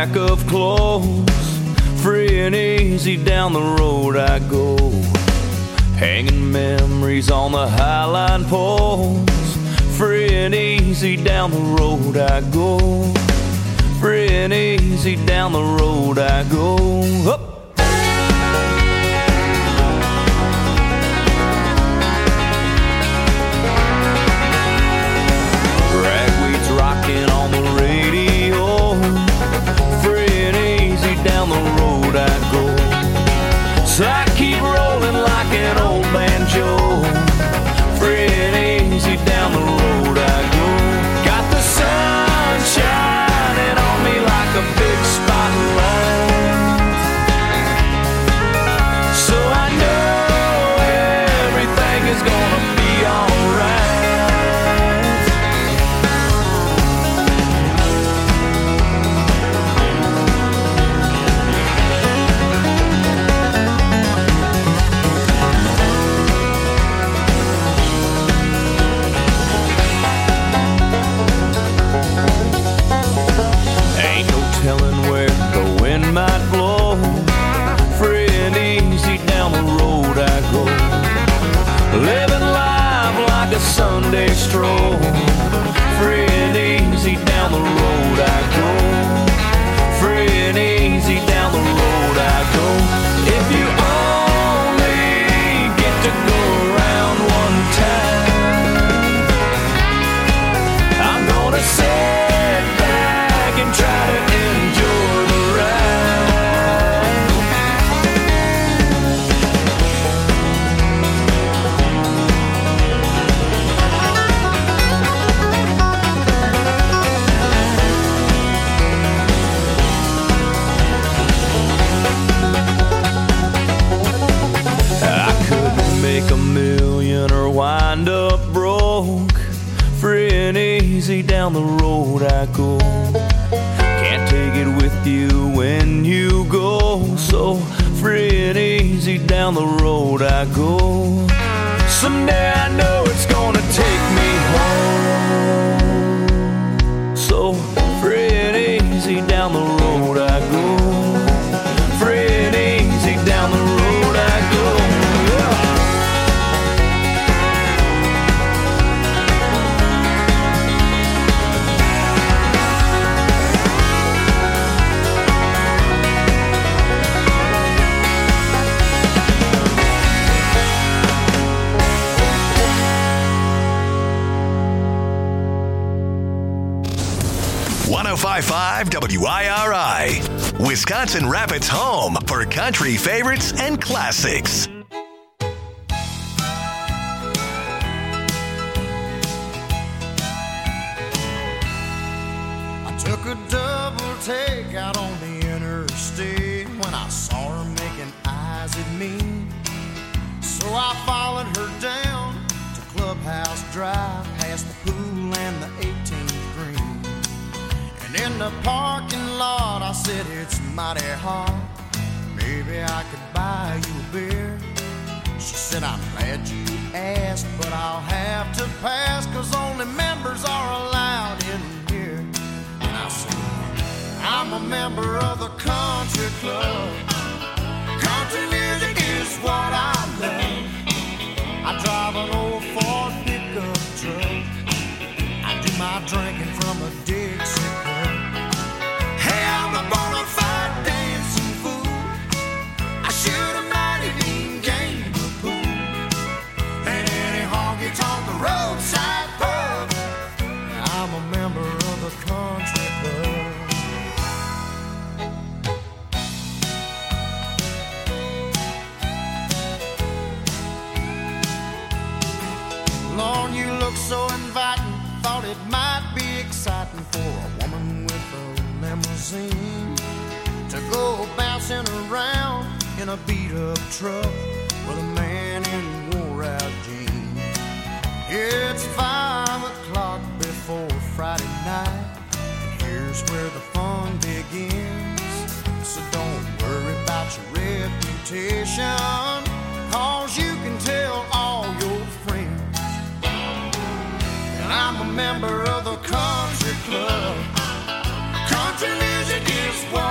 stack of clothes. Free and easy down the road I go, hanging memories on the highline poles. Free and easy down the road I go, free and easy down the road I go. Up. Ragweed's rocking on the radio. Free and easy down the road I go. So I keep rolling like an old banjo. Free and easy down the road I go. Got the sun shining on me like a big spotlight. So I know everything is gonna be alright. Might blow. Free and easy down the road I go, living life like a Sunday stroll. Free and easy down the road I go, free and easy down the road I go. If you only get to go around one time, I'm gonna sit back and try to enjoy the ride. Make a million or wind up broke. Free and easy down the road I go. Can't take it with you when you go. So free and easy down the road I go. Someday I know it's gonna take me home. So free and easy down the road I go. Free and easy down the road I go. .5 WIRI, Wisconsin Rapids' home for country favorites and classics. I took a double take out on the interstate when I saw her making eyes at me. So I followed her down to Clubhouse Drive, past the pool and the 18th green. In the parking lot, I said, it's mighty hot. Maybe I could buy you a beer. She said, I'm glad you asked, but I'll have to pass, 'cause only members are allowed in here. And I said, I'm a member of the country club. Country music is what I love. I drive an old Ford pickup truck. I do my drinking from a Dixie cup. Hey, I'm a bona fide dancing fool. I shoot a mighty mean game of pool. And any honky-tonk the roadside pub. I'm a member of the country club. Lord, you look so inviting. Thought it might be exciting for a woman with a limousine to go bouncing around in a beat-up truck with a man in wore-out jeans. It's 5 o'clock before Friday night, and here's where the fun begins. So don't worry about your reputation, 'cause you can tell all your friends. And I'm a member of the country club. Country music is what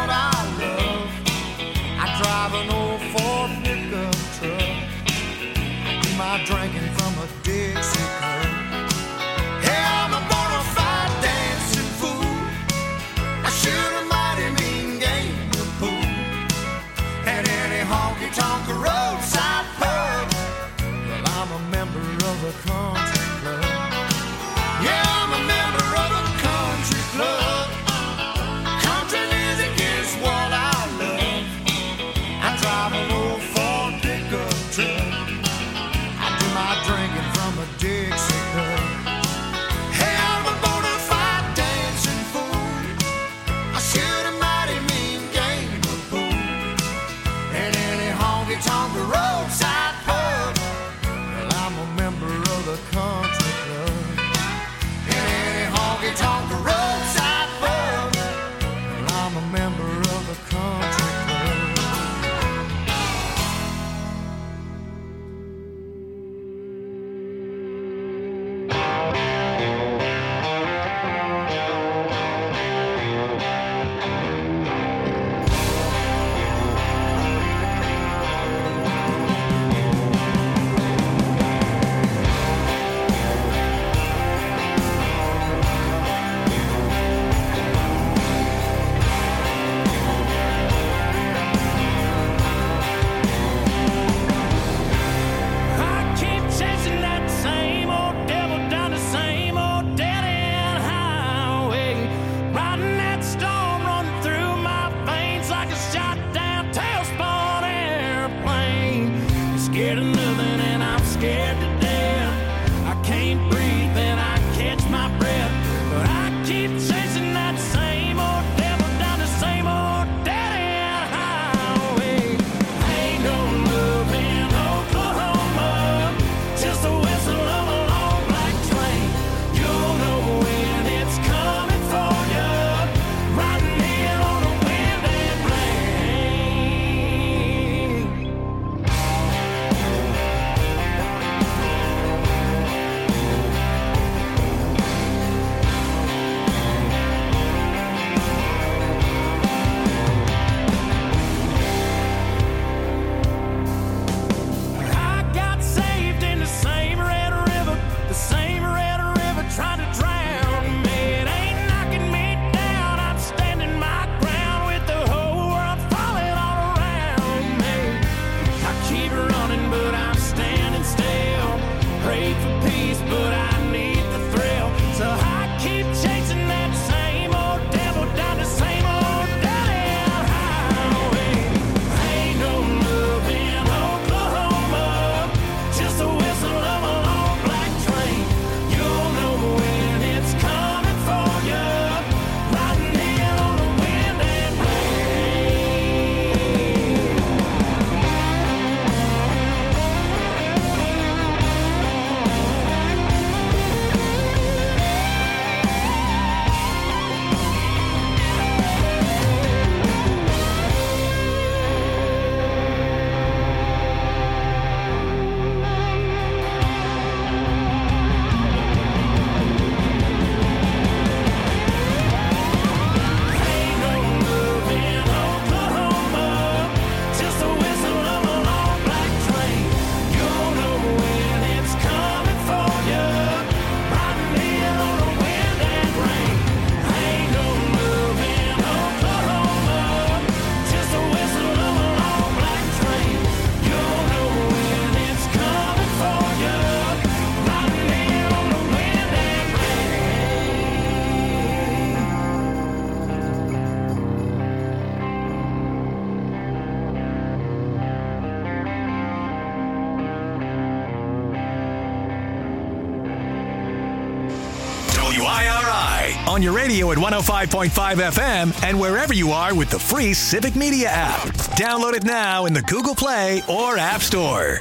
on your radio at 105.5 FM and wherever you are with the free Civic Media app. Download it now in the Google Play or App Store.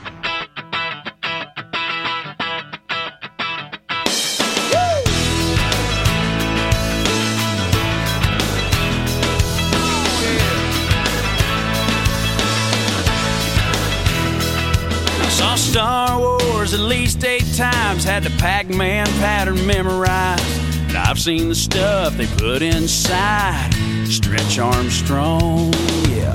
Saw Star Wars at least 8 times, had the Pac-Man pattern memorized. And I've seen the stuff they put inside Stretch Armstrong, yeah.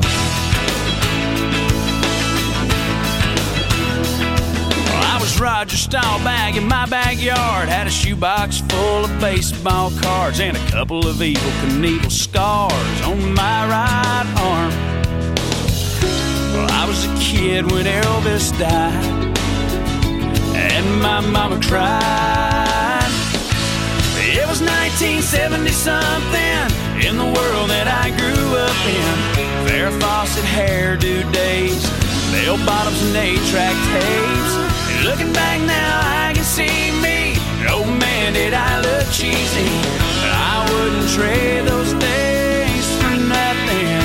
Well, I was Roger Staubach in my backyard, had a shoebox full of baseball cards and a couple of Evel Knievel scars on my right arm. Well, I was a kid when Elvis died, and my mama cried. It was 1970-something in the world that I grew up in. Farrah Fawcett hairdo days, bell bottoms and 8-track tapes. And looking back now, I can see me. Oh man, did I look cheesy. But I wouldn't trade those days for nothing.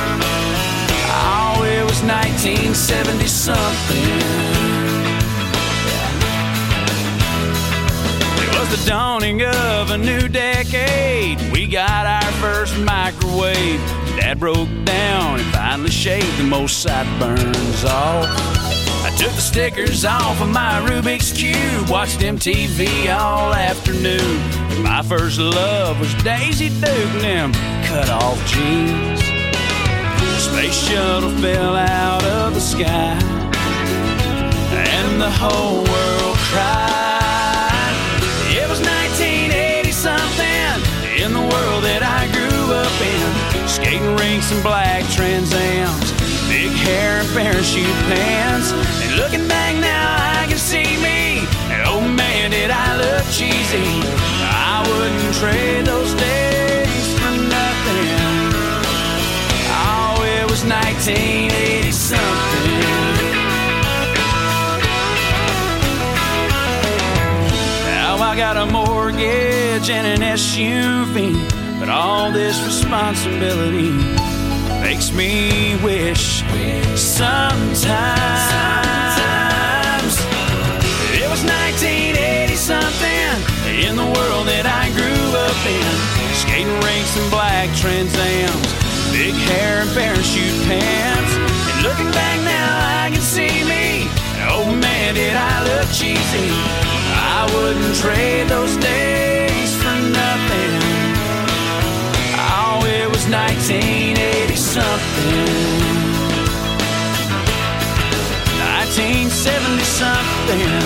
Oh, it was 1970-something. It was the dawning of a new decade. We got our first microwave. Dad broke down and finally shaved the most sideburns off. I took the stickers off of my Rubik's Cube, watched MTV all afternoon. My first love was Daisy Duke and them cut-off jeans. Space shuttle fell out of the sky, and the whole world cried. It was 1980-something in the world that I grew up in. Skating rinks and black Trans Ams, big hair and parachute pants. And looking back now, I can see me. And oh man, did I look cheesy. I wouldn't trade those days for nothing. Oh, it was 1980-something. Now I got a mortgage and an SUV, but all this responsibility makes me wish sometimes it was 1980-something in the world that I grew up in. Skating rinks and black Trans Ams, big hair and parachute pants. And looking back now, I can see me. Oh man, did I look cheesy. I wouldn't trade those days for nothing. Oh, it was 1980-something. 1970-something.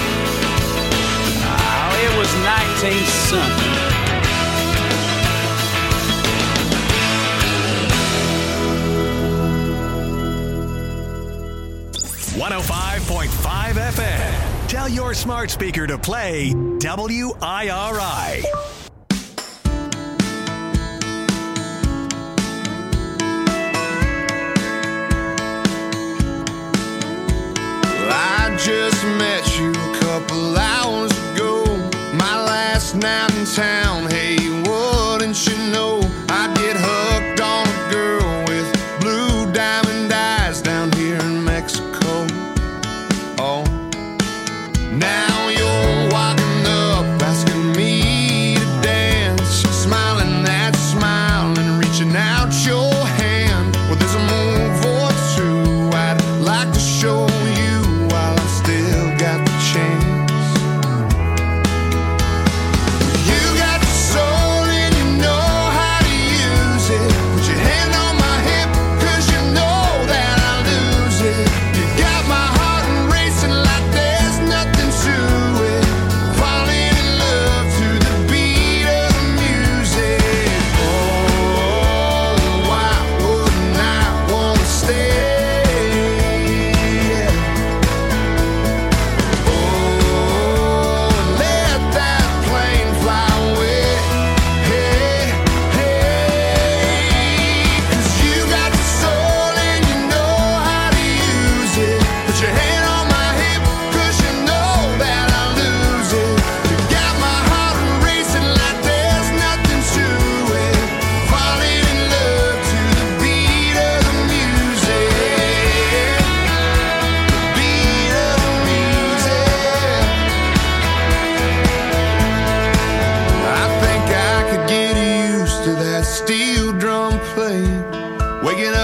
Oh, it was 19-something. 105.5 FM. Tell your smart speaker to play WIRI. I just met you a couple hours ago. My last night in town. Hey, wouldn't you know I get hooked on a girl with blue diamond eyes down here in Mexico. Oh, now you're walking up asking me to dance, smiling that smile and reaching out your hand. Well, there's a move or two I'd like to show you while I still got the chance. You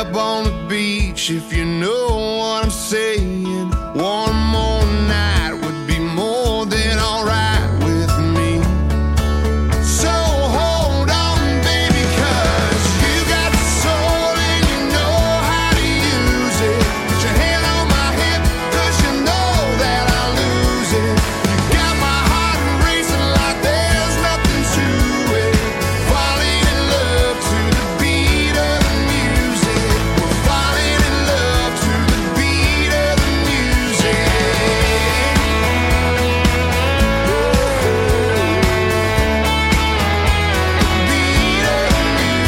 up on the beach, if you know what I'm saying. One more night would be more than alright with me. So hold on, baby, 'cause you got the soul and you know how to use it. Put your hand on my hip, 'cause you know that I'll lose it. You got my heart racing like there's nothing to it. Falling in love to the beat of the music. We're falling in love to the beat of the music. Beat of the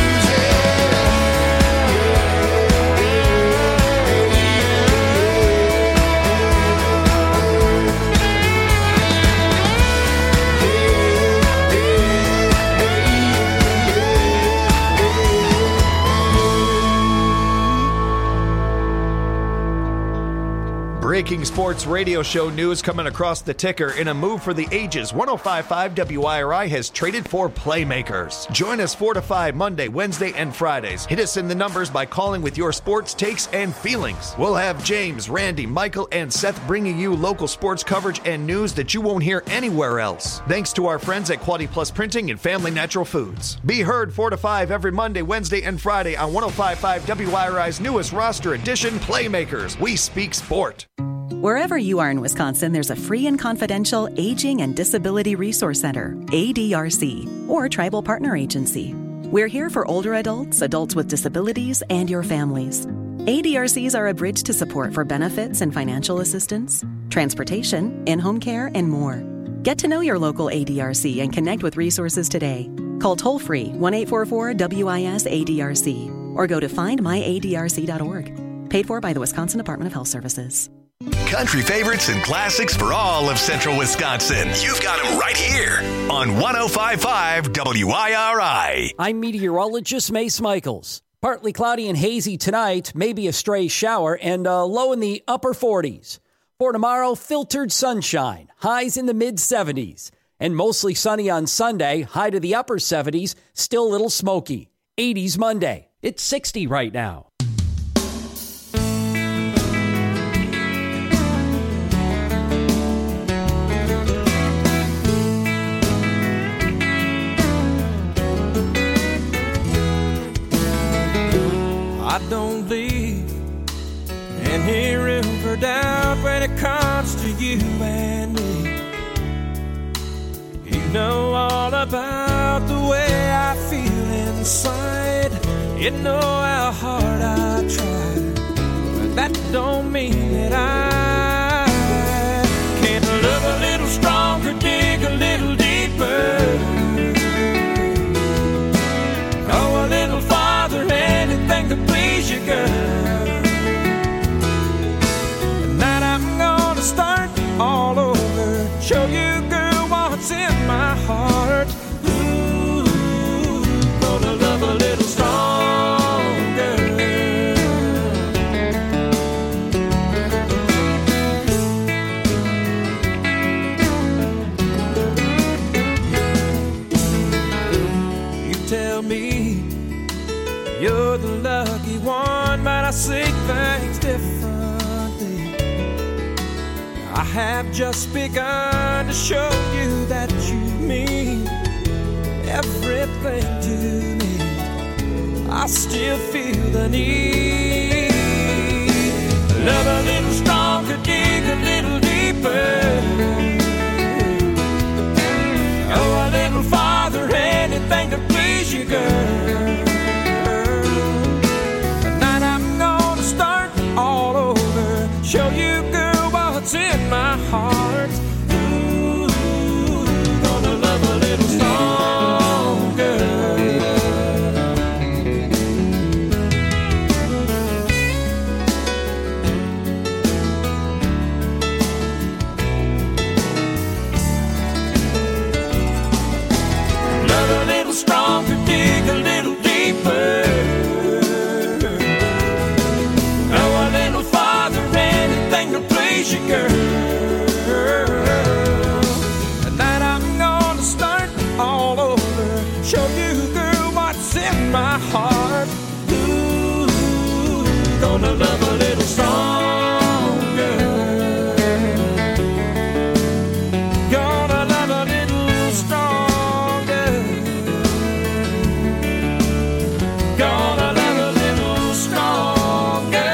Breaking sports radio show news coming across the ticker. In a move for the ages, 105.5 WIRI has traded for playmakers. Join us 4 to 5 Monday, Wednesday, and Fridays. Hit us in the numbers by calling with your sports takes and feelings. We'll have James, Randy, Michael, and Seth bringing you local sports coverage and news that you won't hear anywhere else. Thanks to our friends at Quality Plus Printing and Family Natural Foods. Be heard 4 to 5 every Monday, Wednesday, and Friday on 105.5 WIRI's newest roster edition, Playmakers. We speak sport. Wherever you are in Wisconsin, there's a free and confidential Aging and Disability Resource Center, ADRC, or Tribal Partner Agency. We're here for older adults, adults with disabilities, and your families. ADRCs are a bridge to support for benefits and financial assistance, transportation, in-home care, and more. Get to know your local ADRC and connect with resources today. Call toll-free 1-844-WIS-ADRC or go to findmyadrc.org. Paid for by the Wisconsin Department of Health Services. Country favorites and classics for all of Central Wisconsin. You've got them right here on 105.5 WIRI. I'm meteorologist Mace Michaels. Partly cloudy and hazy tonight, maybe a stray shower, and a low in the upper 40s. For tomorrow, filtered sunshine, highs in the mid-70s. And mostly sunny on Sunday, high to the upper 70s, still a little smoky. 80s Monday. It's 60 right now. I don't leave any room for doubt when it comes to you and me. You know all about the way I feel inside. You know how hard I try, but that don't mean that I can't love a little stronger, dig a little deeper, go a little farther, anything to please you, girl. Tonight I'm gonna start all over, show you, girl, what's in my heart. Ooh, gonna love a little stronger. You tell me you're the lucky one, but I see things differently. I have just begun to show you that you mean everything to me. I still feel the need. Love a little stronger, dig a little deeper, go a little farther, anything to please you, girl. All over, show you, girl, what's in my heart. Ooh, gonna love a little stronger. gonna love a little stronger. Gonna love a little stronger. Gonna love a little stronger.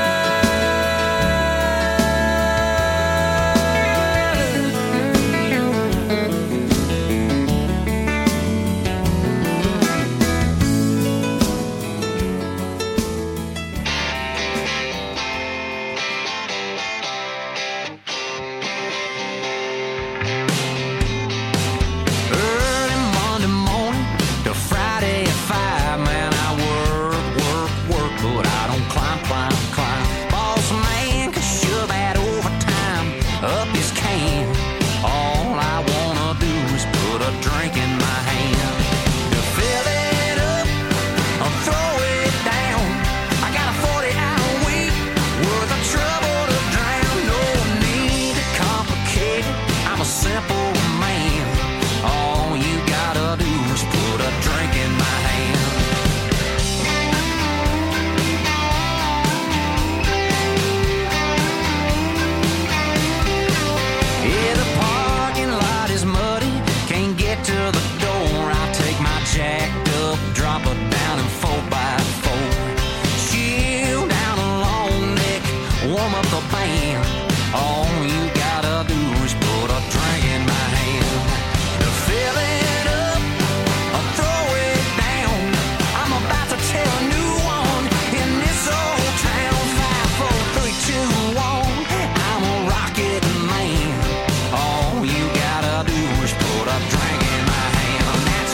Early Monday morning to Friday at 5, man, I work, but I don't climb. Boss man can shove that overtime up his can. All I wanna do is put a drink in my hand. To fill it up or throw it down. I got a 40-hour week worth of trouble to drown. No need to complicate it, I'm a simple man. All you gotta do is put a drink in my hand. Yeah, the parking lot is muddy, can't get to the door. I'll take my jacked up, drop it down in 4x4. Chill down a long neck, warm up the band. All you gotta do is put a drink in my hand. To fill it up or throw it down. I'm about to tell a new one in this old town. 5, 4, 3, 2, 1. I'm a rocket man. All you gotta do is put a drink in my hand. That's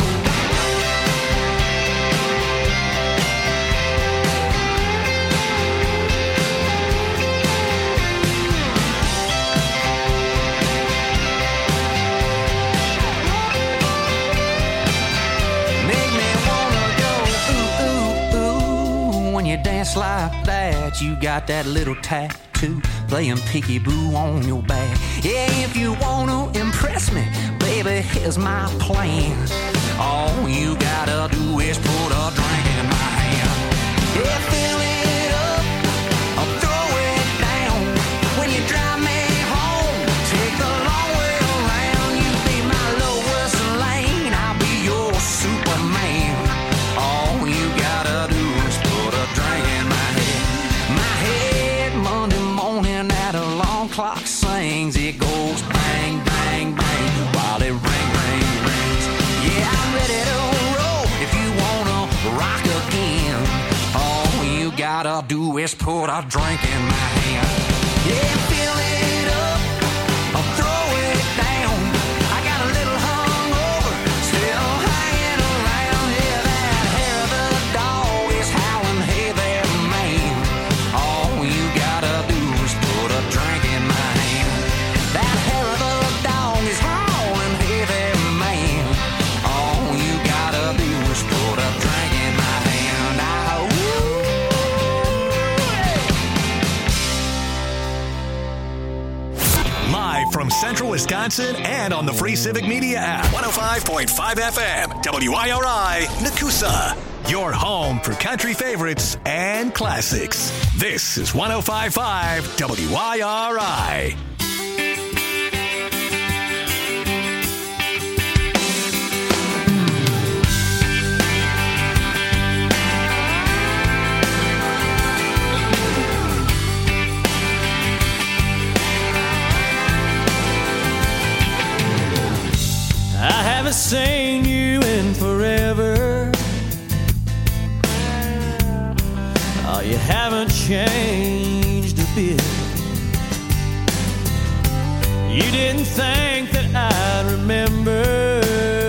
make me wanna go ooh, ooh, ooh. When you dance like that, you got that little tattoo playing peekaboo on your back. Yeah, if you wanna impress me, baby, here's my plan. All you gotta do is put a drink in my hand. Yeah, fill it up or throw it down. When you drive me home, take the long way around. You be my Lois Lane, I'll be your Superman. All you gotta do is put a drink in my head. My head Monday morning, that alarm clock sings. It goes bang, bang, bang while it rings. Yeah, I'm ready to roll if you wanna rock again. All you gotta do is put a drink in my hand. Yeah, fill it up or throw it down. I got a little hungover, still hanging around. Yeah, that hair of the dog is howling, hey there, man. All you gotta do is put a drink in my hand. That hair of the dog is howling, hey there, man. All you gotta do is put a drink in my hand. Live from Central Wisconsin and on the free Civic Media app. 105.5 FM, WIRI, Nakusa. Your home for country favorites and classics. This is 105.5 WIRI. I haven't seen you in forever. Oh, you haven't changed a bit. You didn't think that I'd remember.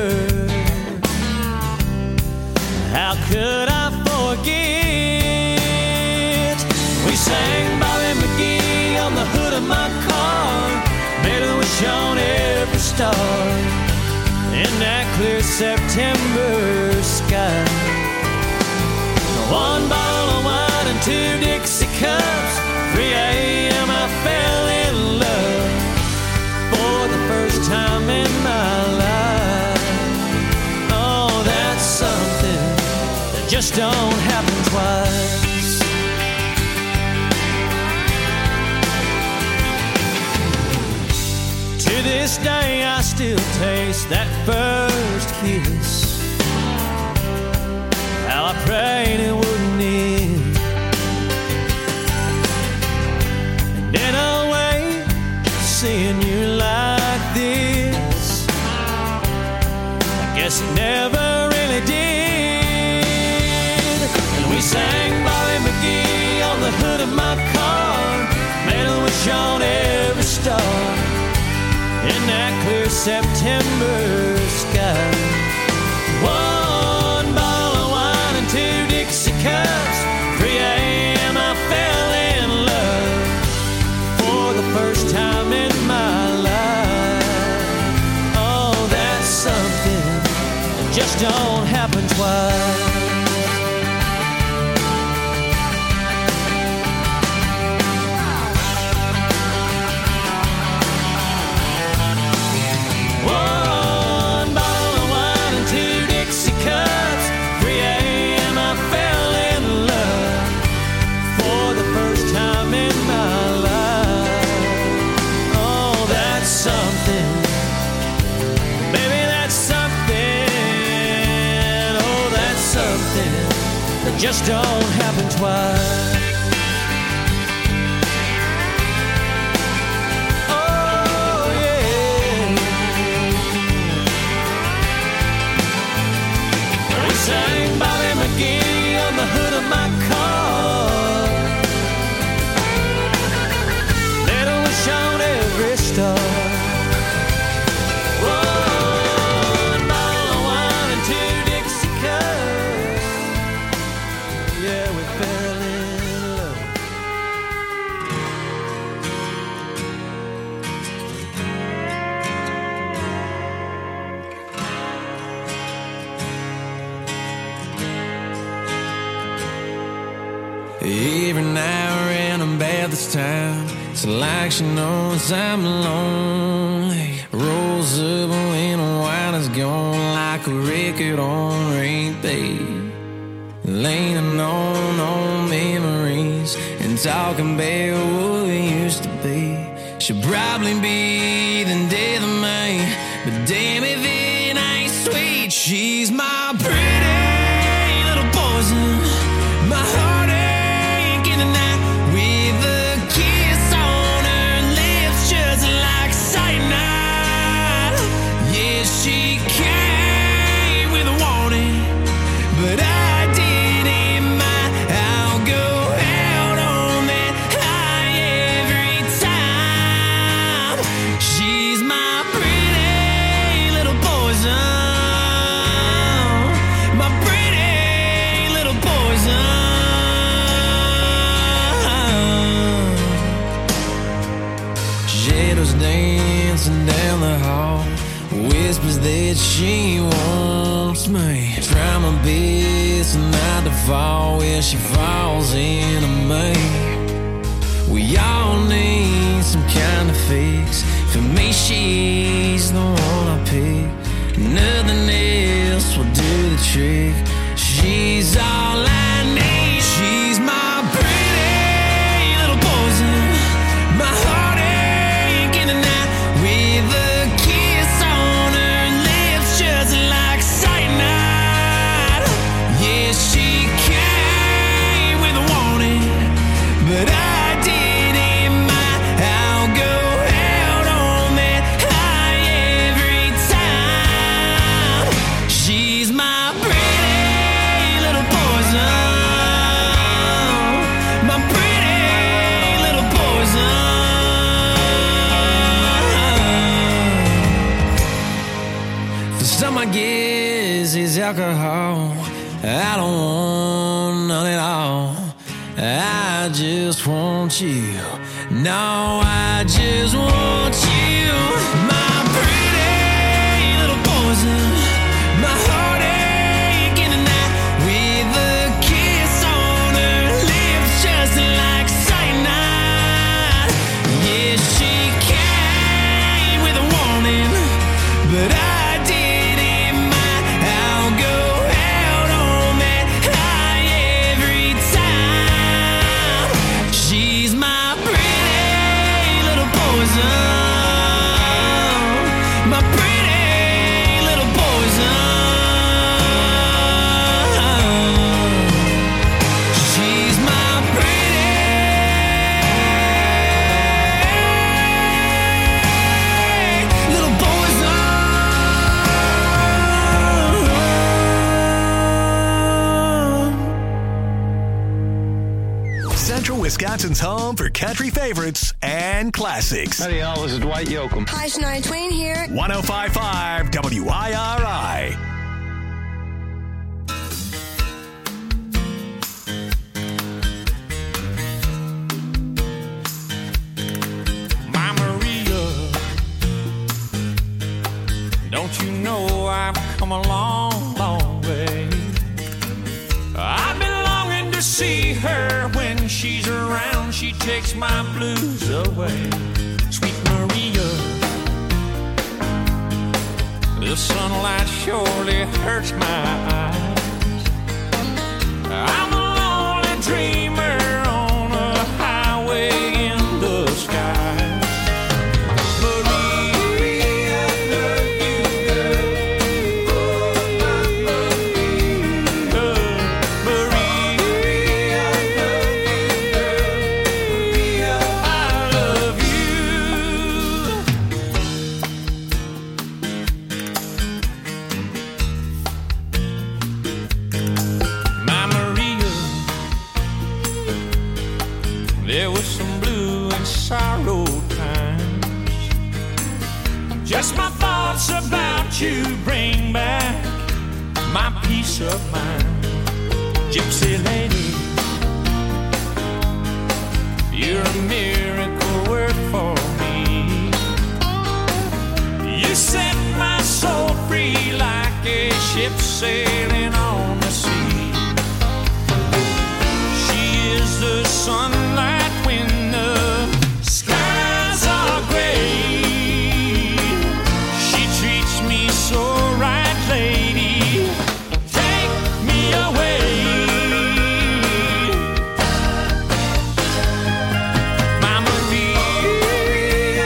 How could I forget? We sang Bobby McGee on the hood of my car. Made a wish on every star in that clear September sky. One bottle of wine and 2 Dixie cups. 3 a.m. I fell in love for the first time in my life. Oh, that's something that just don't happen twice. still taste that first kiss. How I prayed it wouldn't end. And in a way, seeing you like this, I guess it never really did. And we sang Bobby McGee on the hood of my car, made a wish on every star in that clear September sky. 1 bottle of wine and 2 Dixie cups. 3 a.m. I fell in love for the first time in my life. Oh, that's something that just don't happen twice. Just don't happen twice. Oh, yeah. We sang Bobby McGee on the hood of my car. Little wish on every star. Every now and I'm bad this time. It's like she knows I'm lonely. Rolls up when the wine is gone, like a record on repeat. Leaning on old memories and talking about what we used to be. She'll probably be the death of me, but damn if it ain't sweet. She's my pretty little poison, my heart. She came with a warning, but I didn't mind. I'll go out on that high every time. She's my pretty little poison, my pretty little poison. Shadows dancing down the hall, whispers that she wants me. Try my best not to fall where she falls into me. We all need some kind of fix. For me, she's the one I pick. Nothing else will do the trick. She's all I need. She's my pretty little poison, my heartache in the night with a kiss on her lips, just like cyanide. Yeah, she came with a warning, but I didn't mind. I'll go out on that high every time. She's my pretty little poison, my pretty little poison. For some, I guess it's alcohol. I don't want none at all. I just want you. No, I just want you. My pretty little poison, my heartache in the night with a kiss on her lips, just like cyanide. Yeah, she came with a warning, but I didn't mind. I'll go out on that high every time. She's my pretty little poison. Central Wisconsin's home for country favorites and classics. Howdy, y'all. This is Dwight Yoakam. Hi, Shania Twain here. 105.5 WIRI. My Maria, don't you know I've come a long, long way? I've been longing to see her. When she's around, she takes my blues away. Sweet Maria, the sunlight surely hurts my eyes. I'm a lonely dreamer on a highway in the sky. Maria, love you, girl. Maria, love you, girl. I love you. My Maria, there was some blue and sorrow times. Just my thoughts about you bring back my peace of mind. Gypsy lady, you're a miracle work for me. You set my soul free like a ship sailing on the sea. She is the sunlight when the skies are gray. She treats me so right, lady. Take me away. My Maria,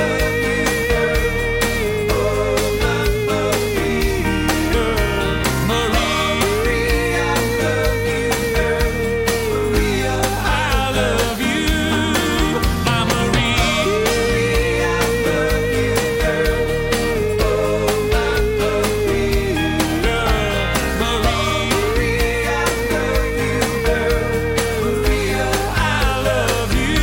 I love you. My I love you.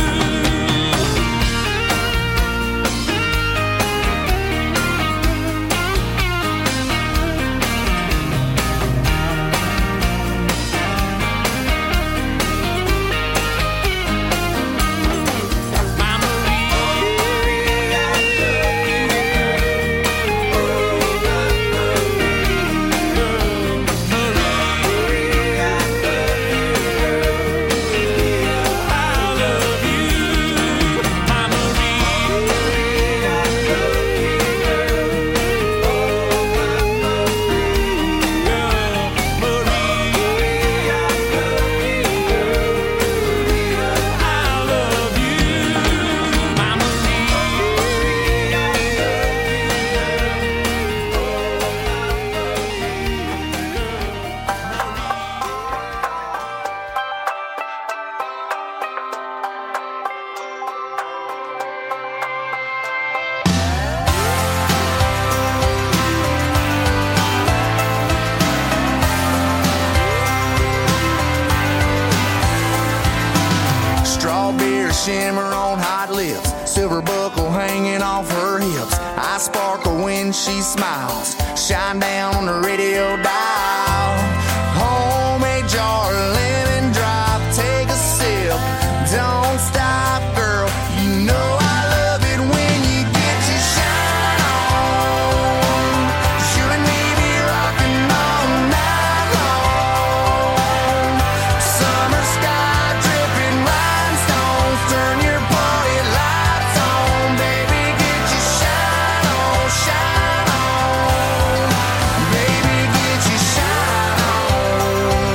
Strawberry shimmer on hot lips, silver buckle hanging off her hips. I sparkle when she smiles, shine down on the radio dial. Homemade jar, lemon drop, take a sip. Don't stop, girl, you know I love it when you get your shine on. You and me be rocking all night long. Summer sky dripping rhinestones, turn your party lights on. Baby, get your shine on, shine on. Baby, get your shine on.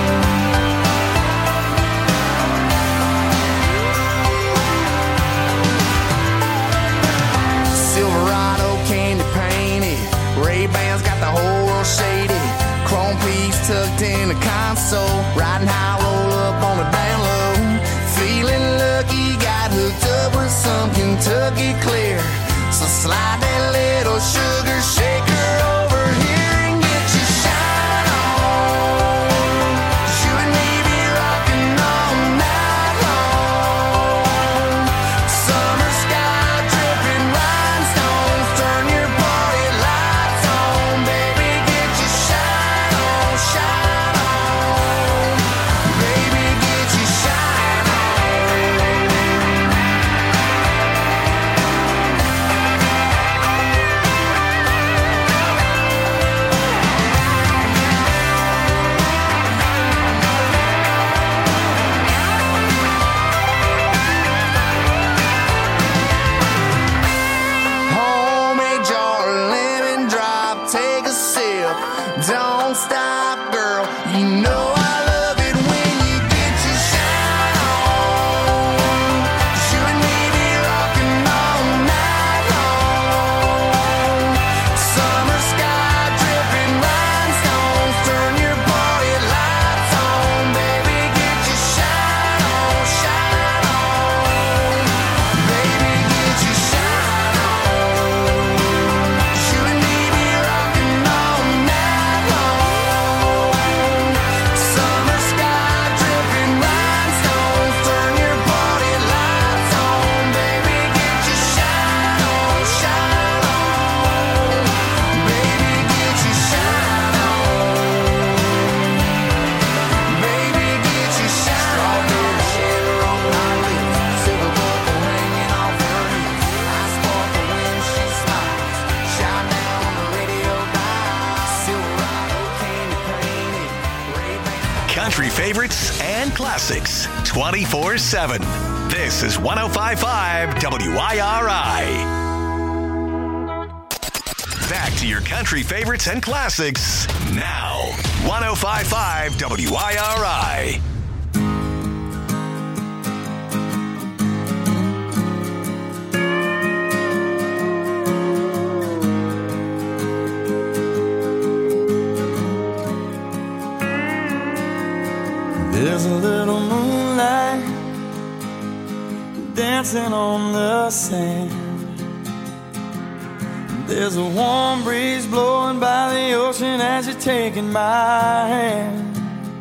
Silverado candy painted, Ray-Bans got the whole world shaded. Chrome piece tucked in the console, riding high, roll up on the down low. Feeling lucky, got hooked up with some Kentucky clear. So slide that little sugar shaker over here and get your shine on. You and me be rocking all night. favorites and classics 24/7. This is 105.5 WIRI. Back to your country favorites and classics now. 105.5 WIRI. There's a little moonlight dancing on the sand. There's a warm breeze blowing by the ocean as you're taking my hand.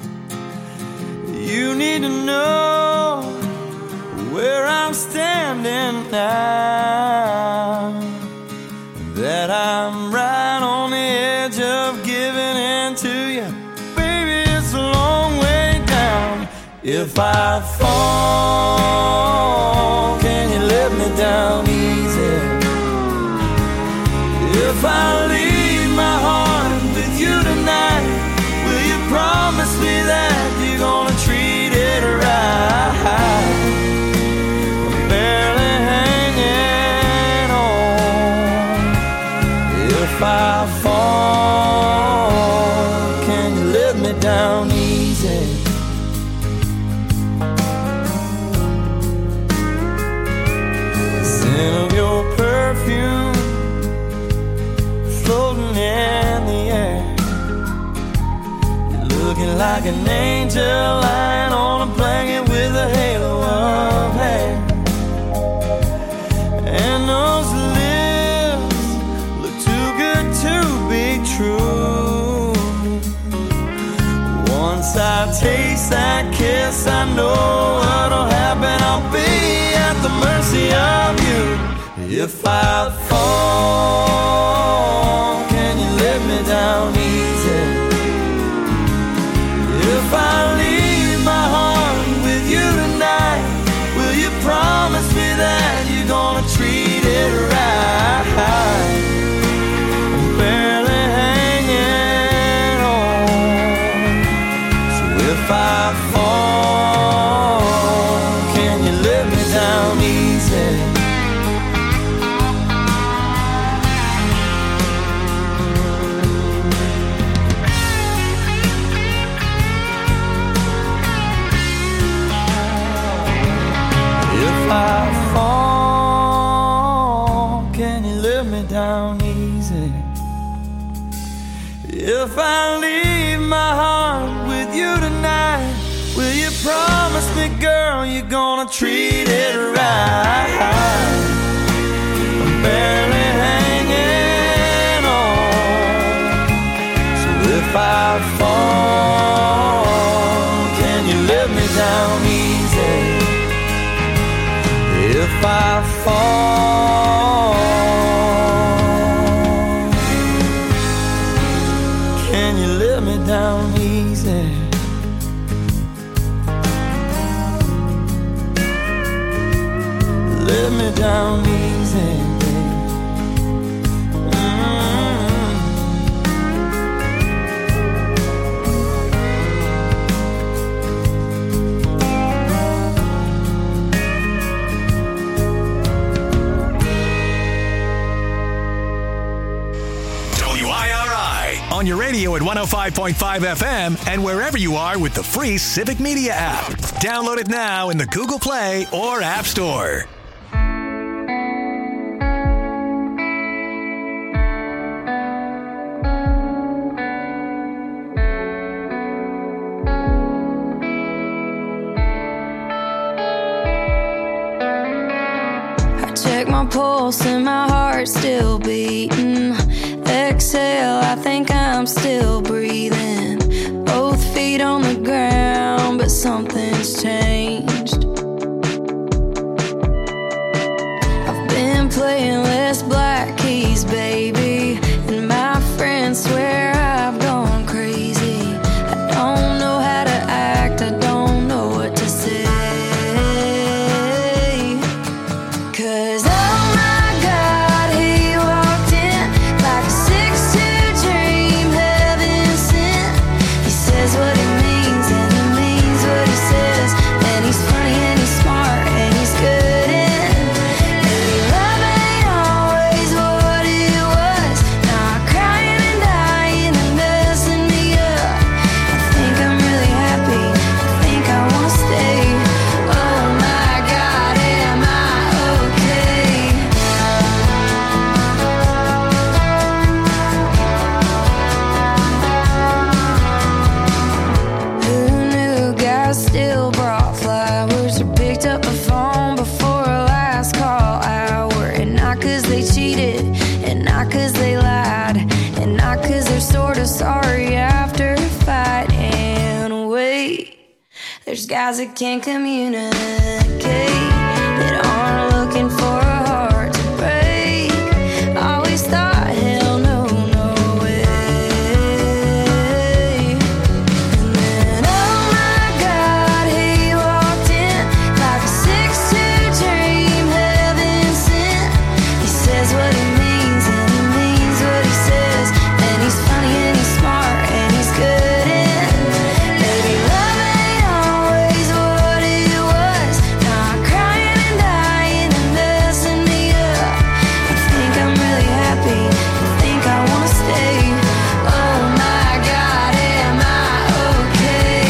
You need to know where I'm standing now, that I'm right on the edge of giving in to you. Baby, it's a long way down. If I fall, can you let me down easy? If I leave my heart with you tonight, will you promise me that you're gonna treat it right? I'm barely hanging on. If I fall, can you let me down easy? The scent of your perfume floating in the air. You're looking like an angel lying on a blanket with a halo of hair. And those lips look too good to be true. Once I taste that kiss, I know what'll happen. I'll be at the mercy of you. If I fall, let me down easy. If I leave my heart with you tonight, will you promise me that you're gonna treat it right? I'm barely hanging on. So if I fall, can you let me down easy? If I fall, can you let me down easy? If I leave my heart with you tonight, will you promise me, girl, you're gonna treat it right? I'm barely hanging on. So if I fall, can you let me down easy? If I fall, can you let me down easy? Let me down easy, baby. On your radio at 105.5 FM and wherever you are with the free Civic Media app. Download it now in the Google Play or App Store. I check my pulse and my heart's still beating. Exhale, I think I'm still breathing. Both feet on the ground, but something's changed. I've been playing less black keys, baby, and my friends swear I've gone crazy. I don't know how to act, I don't know what to say. 'Cause oh my God, he walked in like a 6'2" dream, heaven sent. He says what he means and he means guys that can't communicate, that aren't looking for a heart to break. Always thought, hell no, no way. And then, oh my God, he walked in like a 6'2" dream, heaven sent. He says what he means and he means what he says, and he's funny and he's smart and he's good in. Baby, love ain't always what it was. Now I'm crying and dying and messing me up. I think I'm really happy, I think I wanna stay. Oh my God, am I okay?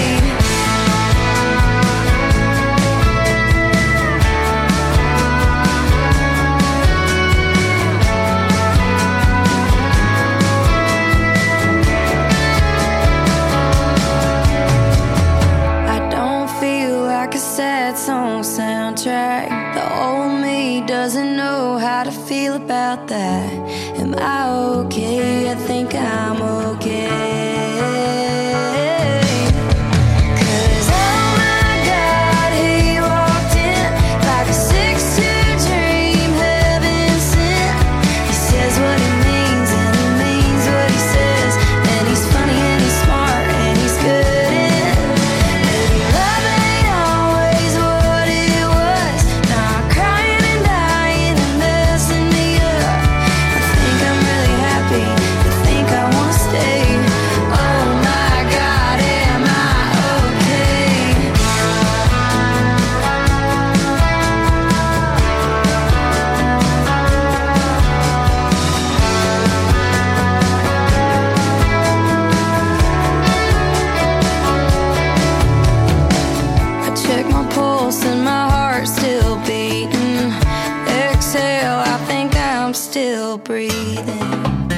I don't feel like a sad song soundtrack. The old me doesn't know how to feel about that. Am I okay? I think I'm okay. 'Cause oh my God, he walked in like a 6'2" dream, heaven sent. He says what he means and he means what he says, and he's funny and he's smart and he's good in. Baby, love ain't always what it was. Now I'm crying and dying and messing me up. I think I'm really happy, I think I wanna stay. Oh my God, am I okay? I check my pulse and my heart's still beating. Exhale, I think I'm still breathing.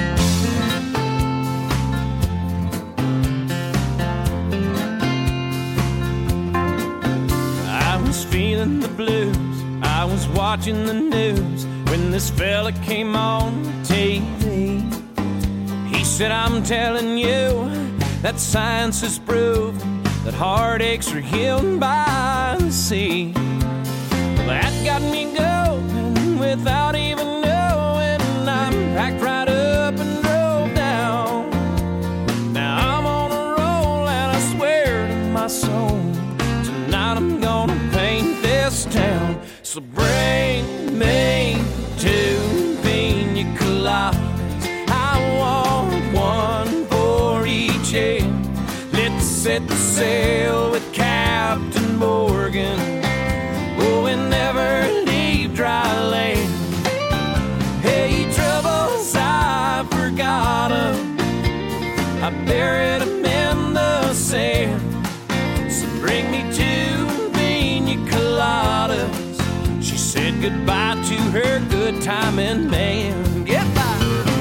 I was feeling the blues, I was watching the news when this fella came on TV. He said, I'm telling you that science has proven that heartaches are healed by the sea. Well, that got me going without even knowing. I'm packed right up and drove down. Now I'm on a roll and I swear to my soul, tonight I'm gonna paint this town. So bring me two pina coladas. I want one for each end. Let's set the sail with Captain Morgan. Oh, and never leave dry land. Hey, troubles, I forgot 'em. I buried 'em in the sand. So bring me two pina coladas. She said goodbye to her good timing man. Goodbye.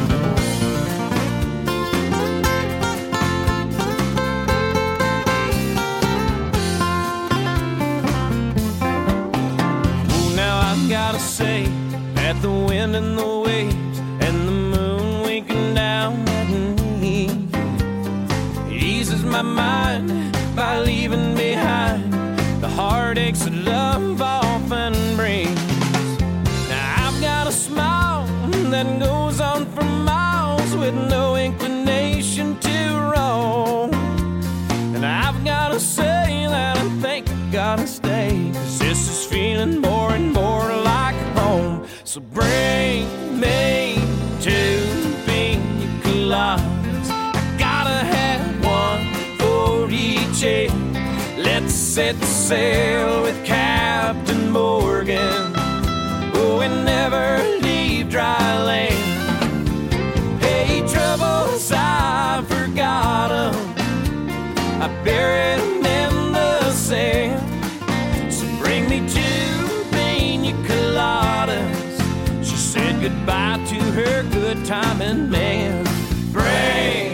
Oh, now I've gotta say that the wind and the waves and the moon winking down at me eases my mind by leaving behind the heartaches that love often brings. Now I've got a smile that goes on for miles with no inclination to roam. And I've gotta say that I think I gotta stay, 'cause this is feeling more and more like home. So bring me two pina coladas. I gotta have one for each end. Let's set sail with Captain Morgan. Oh, and never leave dry land. Hey, troubles, I forgot 'em. I buried 'em in the sand. So bring me two pina coladas. She said goodbye to her good timing man. Bring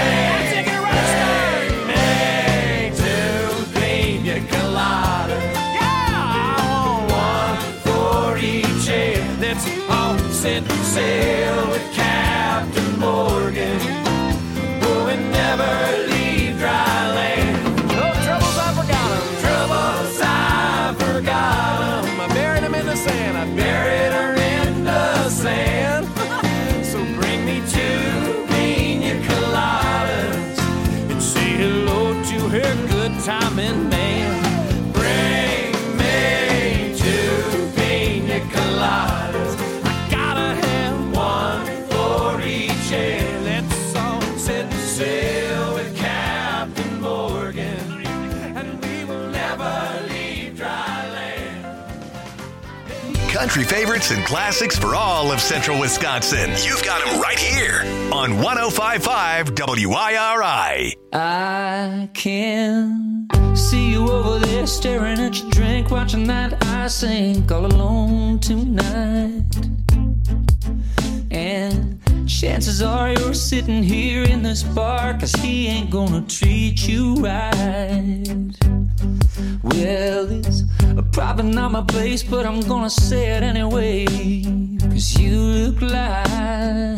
me two pina coladas. Yeah, I want one for each end. Let's all set sail with Captain Morgan. Oh, and never leave dry land. No troubles, I forgot 'em. Trouble Country favorites and classics for all of Central Wisconsin. You've got them right here on 105.5 WIRI. I can see you over there staring at your drink, watching that I sink all alone tonight. And chances are you're sitting here in this bar, 'cause he ain't gonna treat you right. Well, it's probably not my place, but I'm gonna say it anyway, 'cause you look like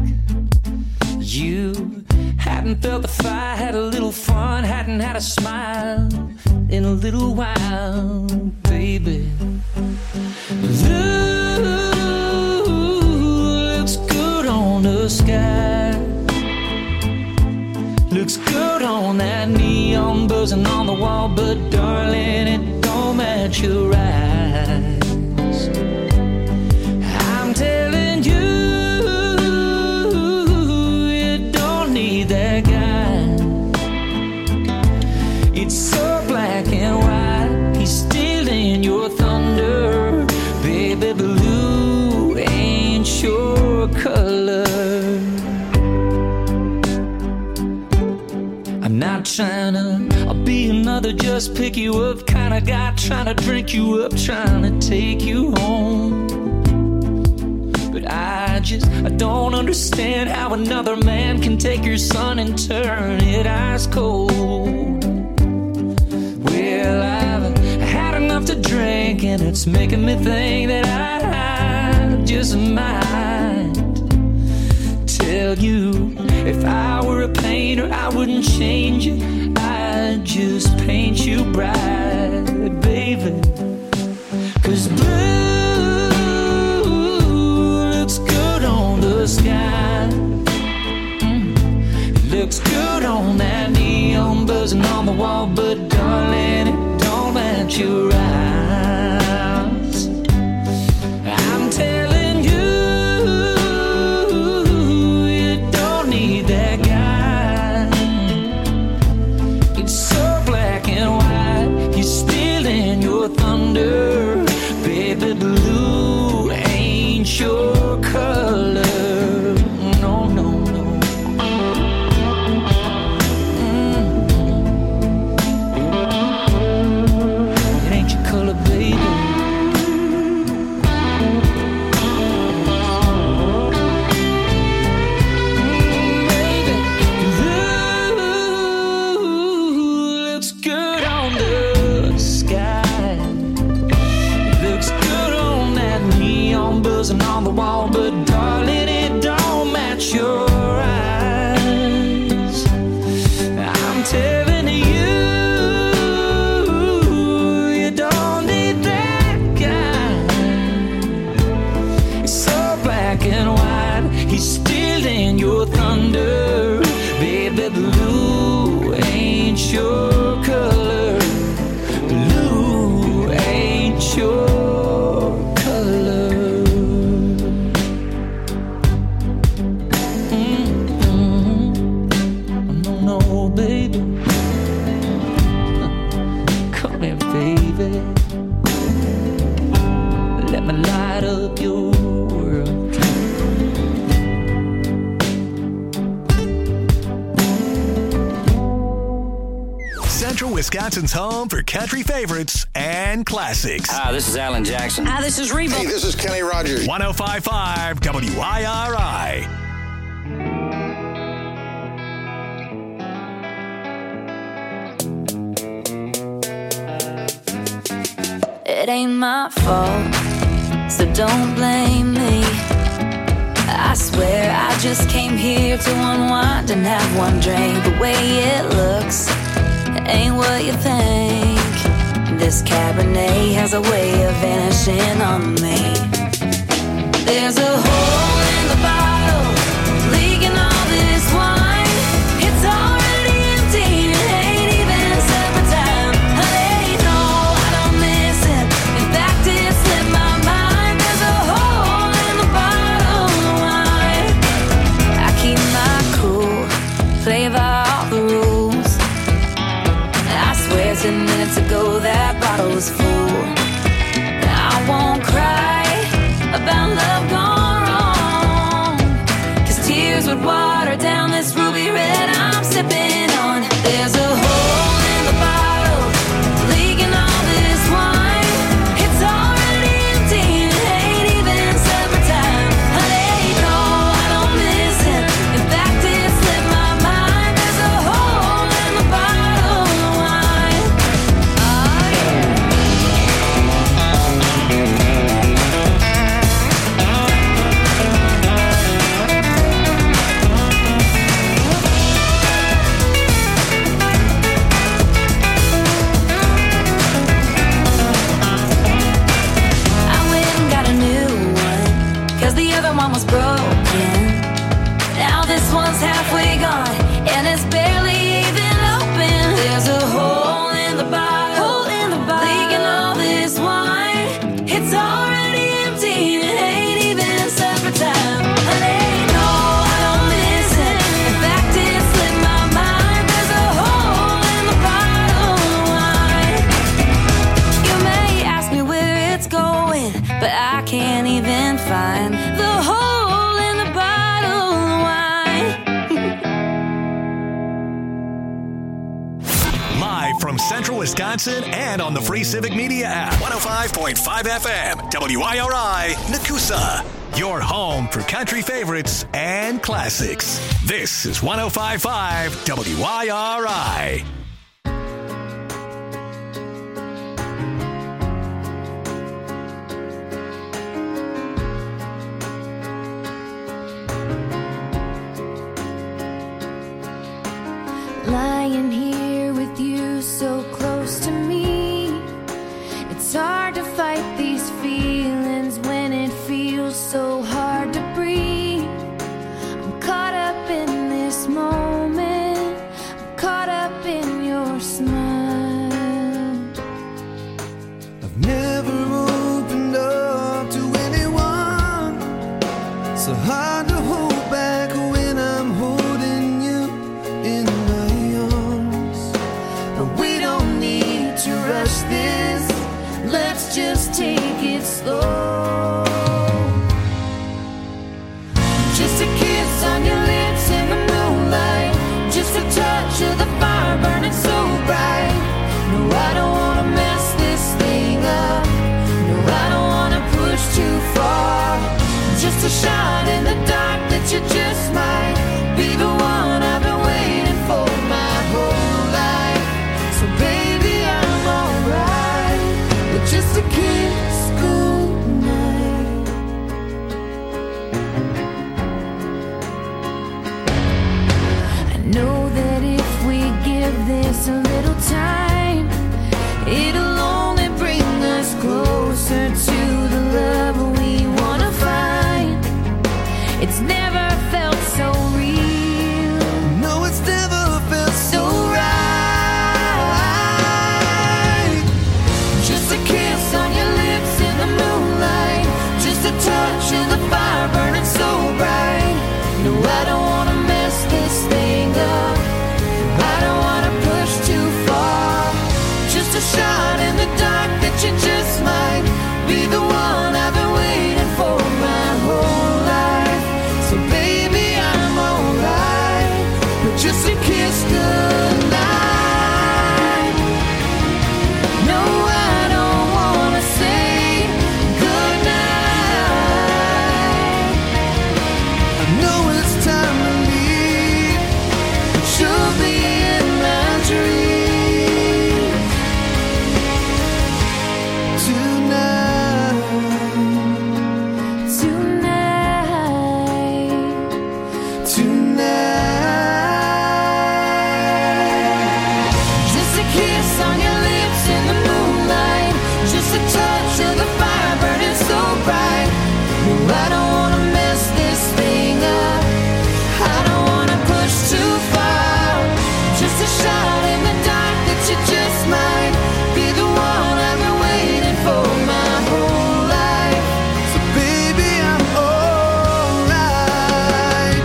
you hadn't felt the fire, had a little fun, hadn't had a smile in a little while, baby. Looks good on the sky, looks good on that neon buzzing on the wall, but darling, it don't match your eyes. I'm telling you, you don't need that guy. It's so black and white, he's stealing your thunder. Baby blue ain't your color. I'm not trying to be another just pick you up kind of guy, trying to drink you up, trying to take you home. But I don't understand how another man can take your sun and turn it ice cold. Well, I've had enough to drink, and it's making me think that I just might tell you, if I were a painter, I wouldn't change you, I'd just paint you bright, baby. 'Cause blue looks good on the sky, looks good on that neon buzzing on the wall, but darling, it don't match your eyes. I'm telling you, you don't need that guy. It's so black and white, he's stealing your thunder. Baby blue ain't your color. No, no, no. It ain't your color, baby. Baby, blue looks good on the sky, looks good on that neon buzzing on the wall, but darling, it don't match your eyes. I'm telling you, you don't need that guy. It's so black and white, he's stealing your thunder. Baby blue ain't your color. Blue ain't your color. No, no, baby. Come here, baby. Let me light up your world. Central Wisconsin's home for country favorites and classics. Hi, this is Alan Jackson. Hi, this is Reba. Hey, this is Kenny Rogers. 105.5 WIRI. It ain't my fault, so don't blame me. I swear I just came here to unwind and have one drink. The way it looks ain't what you think. This Cabernet has a way of vanishing on me. There's a hole in the bottle, leaking all this wine. It's already empty, it ain't even supper time. I let you know I don't miss it. In fact, it slipped my mind. There's a hole in the bottle of wine. I keep my cool, play by all the rules. I swear 10 minutes ago that bottle was full. I won't cry, can't even find the hole in the bottle of wine. Live from Central Wisconsin and on the Free Civic Media app. 105.5 FM, WIRI, Nakusa. Your home for country favorites and classics. This is 105.5 WIRI. Lying here with you so close to me, it's hard to fight these feelings when it feels so hard to breathe. I'm caught up in this moment, I'm caught up in your smile. I've never opened up to anyone, so hard to hold back when I'm holding you in my arms. But we don't need to rush this, let's just take it slow. Just a kiss on your lips in the moonlight, just a touch of the fire burning so bright. No, I don't wanna mess this thing up, no, I don't wanna push too far. Just a shot in the dark that you just might be the one I've been waiting for my whole life. So baby, I'm alright with just a kiss goodnight. I know that if we give this a little time, it'll only bring us closer to the love we wanna find. It's never felt so real. No, it's never felt so right. Just a kiss on your lips in the moonlight, just a touch of the fire burning so bright. No, I don't wanna mess this thing up, I don't wanna push too far. Just a shot in the dark that you just might be the one I've been waiting for my whole life. So baby, I'm alright with just a kiss goodnight. No, I don't wanna say goodnight. I know it's time to leave, but you'll be in my dreams tonight. Just a kiss on your lips in the moonlight, just a touch of the fire burning so bright. No, I don't wanna mess this thing up, I don't wanna push too far. Just a shot in the dark that you just might be the one I've been waiting for my whole life. So baby, I'm alright.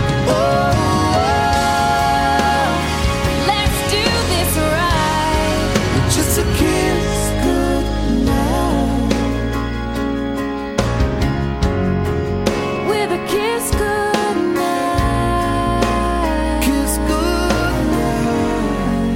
Let's do this right. Just a kiss goodnight. With a kiss goodnight. Kiss goodnight.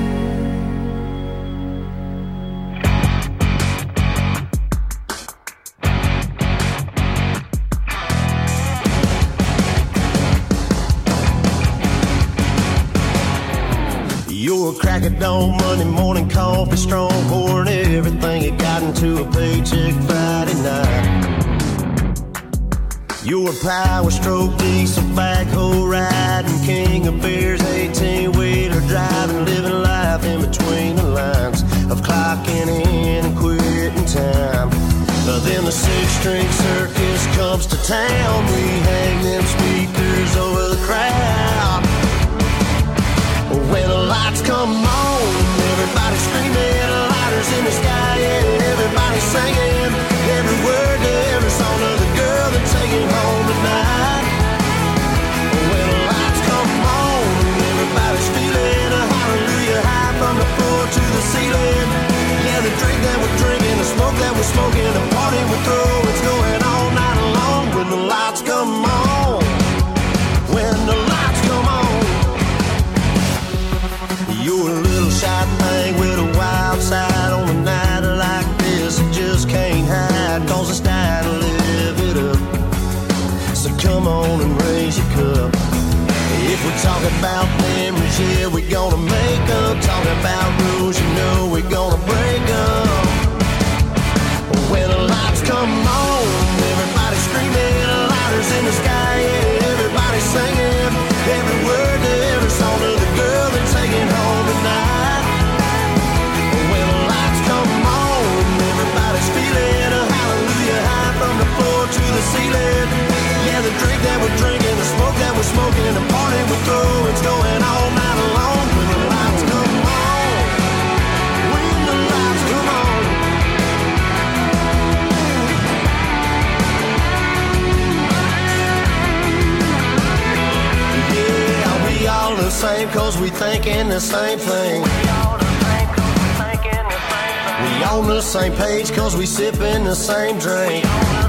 You're a crack at dawn, Monday morning coffee, strong, pouring everything you got into a paycheck Friday night. You're a power stroke, diesel backhoe riding, king of beers, 18-wheeler driving, living life in between the lines of clocking in and quitting time. Then the six-string circus comes to town, we hang them speakers over the crowd. When the lights come on, everybody screaming, lighters in the sky, and everybody singing every word to every song of the girl they're taking home tonight. When the lights come on, everybody's feeling a hallelujah high from the floor to the ceiling. Yeah, the drink that we're drinking, the smoke that we're smoking, the party we're throwing, it's going all night. Talking about memories, yeah, we gonna make them. Talking about rules, you know we gonna break them. When the lights come on, everybody screaming, lighters in the sky, yeah, everybody singing. Every word to every song to the girl they're taking home tonight. When the lights come on, everybody's feeling a hallelujah high from the floor to the ceiling. Yeah, the drink that we're drinking, the smoke that we're smoking, the party we're throwing, it's going all night long. When the lights come on, when the lights come on. Yeah, we all the same cause we thinking the same thing. We on the same page cause we sipping the same drink.